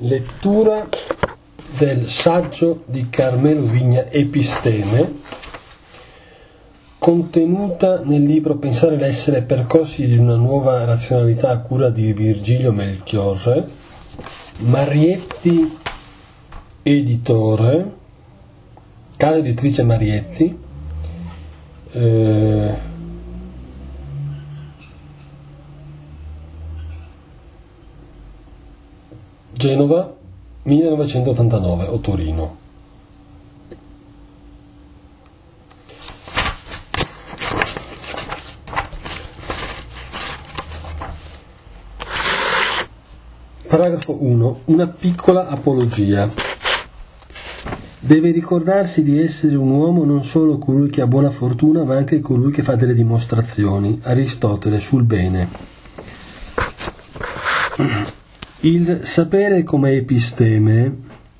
Lettura del saggio di Carmelo Vigna Episteme, contenuta nel libro Pensare l'essere, percorsi di una nuova razionalità a cura di Virgilio Melchiorre, Marietti editore, casa editrice Marietti, Genova 1989 o Torino. Paragrafo 1. Una piccola apologia. Deve ricordarsi di essere un uomo non solo colui che ha buona fortuna, ma anche colui che fa delle dimostrazioni. Aristotele sul bene. Il sapere come episteme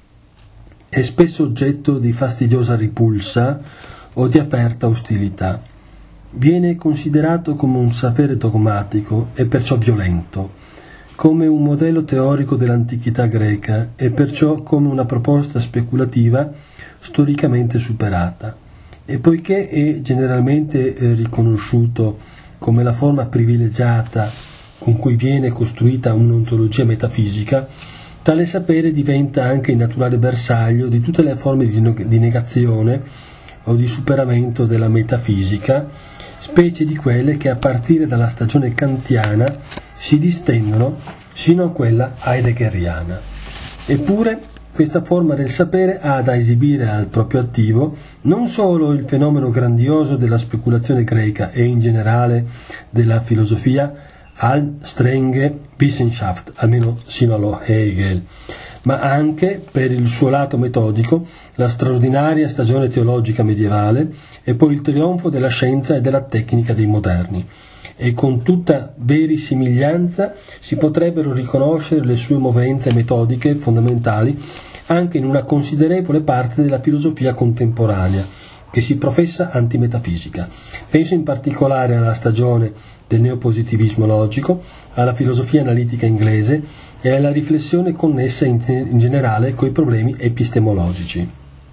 è spesso oggetto di fastidiosa ripulsa o di aperta ostilità. Viene considerato come un sapere dogmatico e perciò violento, come un modello teorico dell'antichità greca e perciò come una proposta speculativa storicamente superata. E poiché è generalmente riconosciuto come la forma privilegiata con cui viene costruita un'ontologia metafisica, tale sapere diventa anche il naturale bersaglio di tutte le forme di negazione o di superamento della metafisica, specie di quelle che a partire dalla stagione kantiana si distendono sino a quella heideggeriana. Eppure questa forma del sapere ha da esibire al proprio attivo non solo il fenomeno grandioso della speculazione greca e in generale della filosofia al strenge Wissenschaft, almeno sino allo Hegel, ma anche, per il suo lato metodico, la straordinaria stagione teologica medievale e poi il trionfo della scienza e della tecnica dei moderni. E con tutta verosimiglianza si potrebbero riconoscere le sue movenze metodiche fondamentali anche in una considerevole parte della filosofia contemporanea, che si professa antimetafisica. Penso in particolare alla stagione del neopositivismo logico, alla filosofia analitica inglese e alla riflessione connessa in generale coi problemi epistemologici.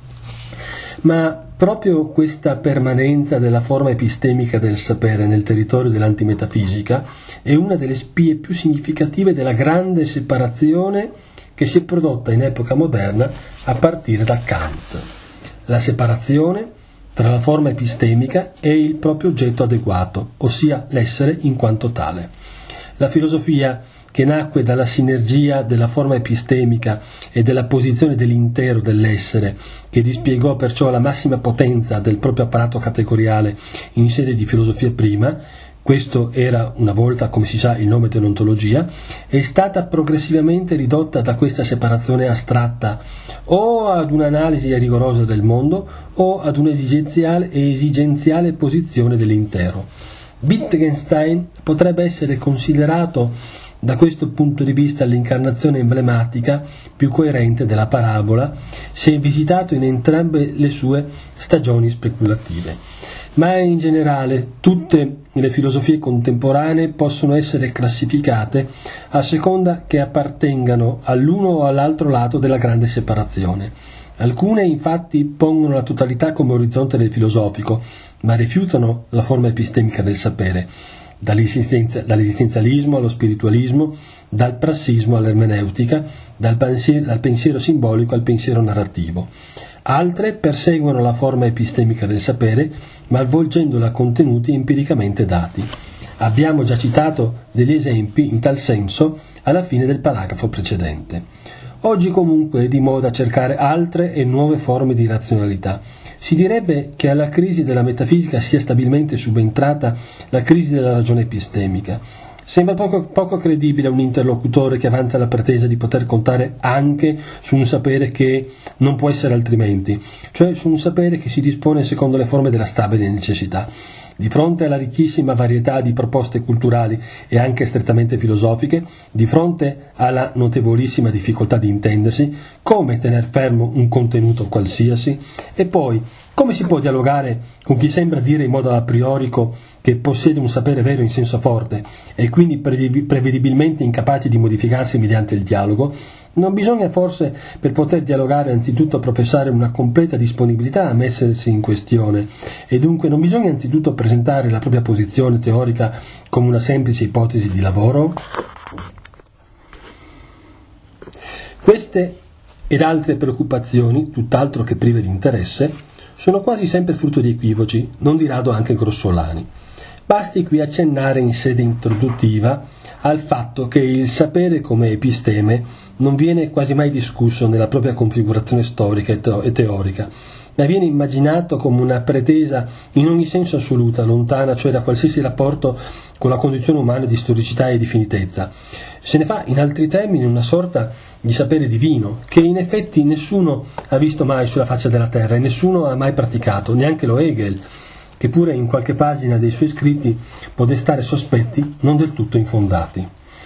Ma proprio questa permanenza della forma epistemica del sapere nel territorio dell'antimetafisica è una delle spie più significative della grande separazione che si è prodotta in epoca moderna a partire da Kant. La separazione tra la forma epistemica e il proprio oggetto adeguato, ossia l'essere in quanto tale. La filosofia, che nacque dalla sinergia della forma epistemica e della posizione dell'intero dell'essere, che dispiegò perciò la massima potenza del proprio apparato categoriale in sede di filosofia prima, questo era una volta, come si sa, il nome dell'ontologia, è stata progressivamente ridotta da questa separazione astratta o ad un'analisi rigorosa del mondo o ad un'esigenziale posizione dell'intero. Wittgenstein potrebbe essere considerato da questo punto di vista l'incarnazione emblematica più coerente della parabola, se visitato in entrambe le sue stagioni speculative. Ma in generale tutte le filosofie contemporanee possono essere classificate a seconda che appartengano all'uno o all'altro lato della grande separazione. Alcune infatti pongono la totalità come orizzonte del filosofico, ma rifiutano la forma epistemica del sapere, dall'esistenzialismo allo spiritualismo, dal prassismo all'ermeneutica, dal pensiero simbolico al pensiero narrativo. Altre perseguono la forma epistemica del sapere, malvolgendola a contenuti empiricamente dati. Abbiamo già citato degli esempi in tal senso alla fine del paragrafo precedente. Oggi comunque è di moda cercare altre e nuove forme di razionalità. Si direbbe che alla crisi della metafisica sia stabilmente subentrata la crisi della ragione epistemica. Sembra poco credibile un interlocutore che avanza la pretesa di poter contare anche su un sapere che non può essere altrimenti, cioè su un sapere che si dispone secondo le forme della stabile necessità. Di fronte alla ricchissima varietà di proposte culturali e anche strettamente filosofiche, di fronte alla notevolissima difficoltà di intendersi, come tener fermo un contenuto qualsiasi? E poi, come si può dialogare con chi sembra dire in modo a priorico che possiede un sapere vero in senso forte e quindi prevedibilmente incapace di modificarsi mediante il dialogo, Non bisogna forse, per poter dialogare, anzitutto professare una completa disponibilità a mettersi in questione, e dunque non bisogna anzitutto presentare la propria posizione teorica come una semplice ipotesi di lavoro? Queste ed altre preoccupazioni, tutt'altro che prive di interesse, sono quasi sempre frutto di equivoci, non di rado anche grossolani. Basti qui accennare in sede introduttiva al fatto che il sapere come episteme non viene quasi mai discusso nella propria configurazione storica e teorica, ma viene immaginato come una pretesa in ogni senso assoluta, lontana cioè da qualsiasi rapporto con la condizione umana di storicità e di finitezza. Se ne fa in altri termini una sorta di sapere divino, che in effetti nessuno ha visto mai sulla faccia della terra e nessuno ha mai praticato, neanche lo Hegel, che pure in qualche pagina dei suoi scritti può destare sospetti non del tutto infondati.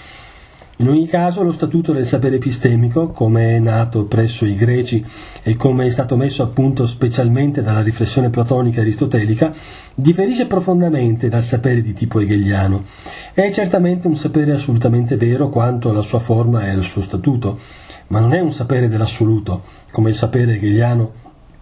In ogni caso, lo statuto del sapere epistemico, come è nato presso i greci e come è stato messo a punto specialmente dalla riflessione platonica e aristotelica, differisce profondamente dal sapere di tipo hegeliano. È certamente un sapere assolutamente vero quanto alla sua forma e al suo statuto, ma non è un sapere dell'assoluto, come il sapere hegeliano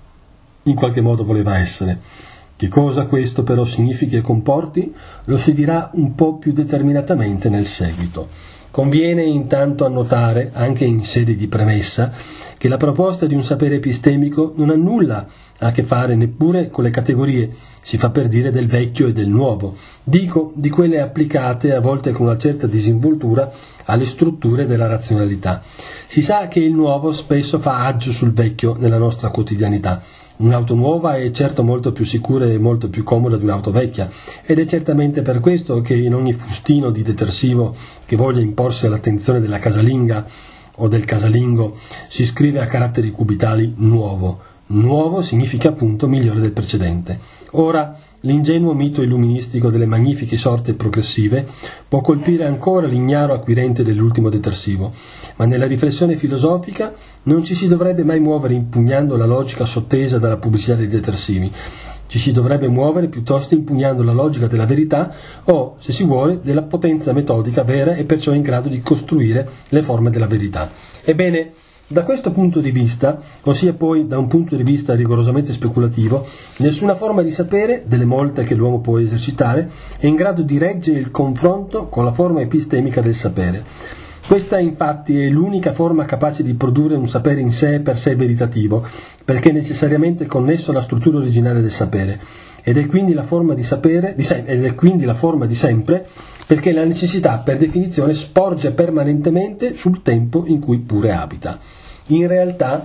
in qualche modo voleva essere. Che cosa questo però significhi e comporti lo si dirà un po' più determinatamente nel seguito. Conviene intanto annotare, anche in sede di premessa, che la proposta di un sapere epistemico non ha nulla a che fare neppure con le categorie, si fa per dire, del vecchio e del nuovo, dico di quelle applicate a volte con una certa disinvoltura alle strutture della razionalità. Si sa che il nuovo spesso fa aggio sul vecchio nella nostra quotidianità. Un'auto nuova è certo molto più sicura e molto più comoda di un'auto vecchia, ed è certamente per questo che in ogni fustino di detersivo che voglia imporsi all'attenzione della casalinga o del casalingo si scrive a caratteri cubitali nuovo. Nuovo significa appunto migliore del precedente. Ora, l'ingenuo mito illuministico delle magnifiche sorti progressive può colpire ancora l'ignaro acquirente dell'ultimo detersivo, ma nella riflessione filosofica non ci si dovrebbe mai muovere impugnando la logica sottesa dalla pubblicità dei detersivi. Ci si dovrebbe muovere piuttosto impugnando la logica della verità o, se si vuole, della potenza metodica vera e perciò in grado di costruire le forme della verità. Ebbene, da questo punto di vista, ossia poi da un punto di vista rigorosamente speculativo, nessuna forma di sapere, delle molte che l'uomo può esercitare, è in grado di reggere il confronto con la forma epistemica del sapere. Questa infatti è l'unica forma capace di produrre un sapere in sé per sé veritativo, perché è necessariamente connesso alla struttura originaria del sapere, ed è quindi la forma di sapere, ed è quindi la forma di sempre, perché la necessità per definizione sporge permanentemente sul tempo in cui pure abita. In realtà,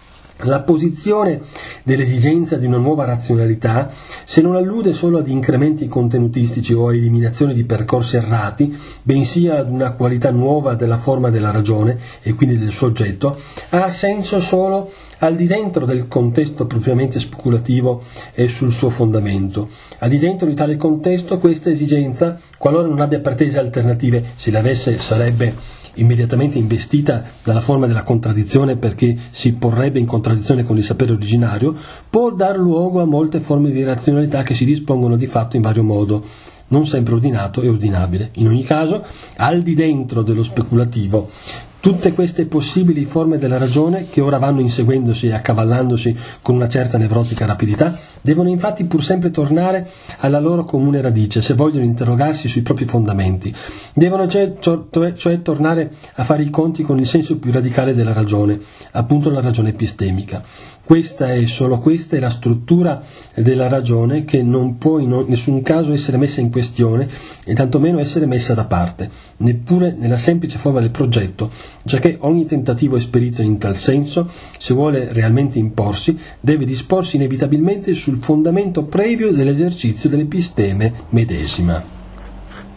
la posizione dell'esigenza di una nuova razionalità, se non allude solo ad incrementi contenutistici o a eliminazione di percorsi errati, bensì ad una qualità nuova della forma della ragione e quindi del suo oggetto, ha senso solo al di dentro del contesto propriamente speculativo e sul suo fondamento. Al di dentro di tale contesto questa esigenza, qualora non abbia pretese alternative, se le avesse sarebbe immediatamente investita dalla forma della contraddizione perché si porrebbe in contraddizione con il sapere originario, può dar luogo a molte forme di razionalità che si dispongono di fatto in vario modo, non sempre ordinato e ordinabile. In ogni caso, al di dentro dello speculativo, tutte queste possibili forme della ragione, che ora vanno inseguendosi e accavallandosi con una certa nevrotica rapidità, devono infatti pur sempre tornare alla loro comune radice, se vogliono interrogarsi sui propri fondamenti. Devono cioè tornare a fare i conti con il senso più radicale della ragione, appunto la ragione epistemica. Questa e solo questa è la struttura della ragione che non può in nessun caso essere messa in questione e tantomeno essere messa da parte, neppure nella semplice forma del progetto, giacché ogni tentativo esperito in tal senso, se vuole realmente imporsi, deve disporsi inevitabilmente sul fondamento previo dell'esercizio dell'episteme medesima.